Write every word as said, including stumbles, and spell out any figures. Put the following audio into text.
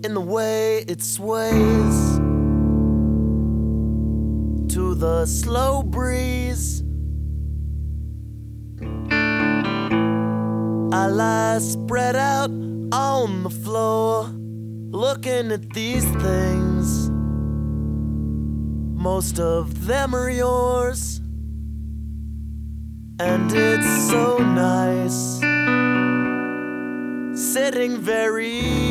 in the way it sways to the slow breeze. I lie spread out on the floor, looking at these things. Most of them are yours, and it's so nice sitting very